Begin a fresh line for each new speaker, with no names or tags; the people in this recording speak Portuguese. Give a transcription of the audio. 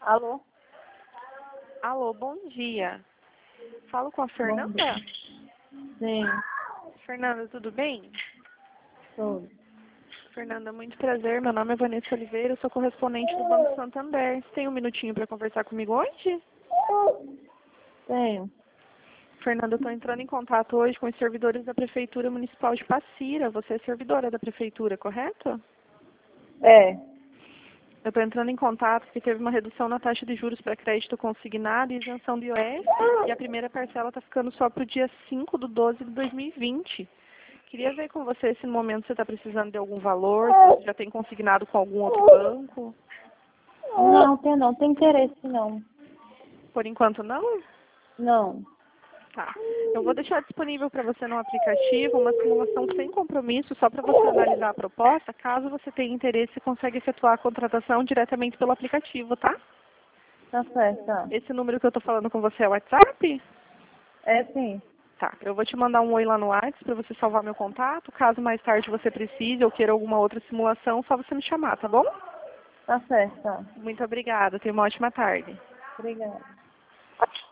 Alô?
Alô, bom dia. Falo com a Fernanda?
Sim,
Fernanda, tudo bem?
tudo.
Fernanda, muito prazer. Meu nome é Vanessa Oliveira, eu sou correspondente do Banco Santander. Você tem um minutinho para conversar comigo hoje?
Tenho.
Fernanda, eu estou entrando em contato hoje com os servidores da Prefeitura Municipal de Passira. Você é servidora da Prefeitura, correto?
É.
Eu estou entrando em contato porque teve uma redução na taxa de juros para crédito consignado e isenção do IOF, e a primeira parcela está ficando só para o dia 5/12/2020. Queria ver com você se no momento você está precisando de algum valor, se você já tem consignado com algum outro banco.
Não, tem não. Tem interesse não.
Por enquanto não?
Não.
Tá. Eu vou deixar disponível para você no aplicativo uma simulação sem compromisso, só para você analisar a proposta. Caso você tenha interesse, você consegue efetuar a contratação diretamente pelo aplicativo, tá?
Tá certo. Tá.
Esse número que eu estou falando com você é o WhatsApp?
É sim.
Tá. Eu vou te mandar um oi lá no WhatsApp para você salvar meu contato. Caso mais tarde você precise ou queira alguma outra simulação, só você me chamar, tá bom?
Tá certo. Tá.
Muito obrigada. Tenha uma ótima tarde.
Obrigada.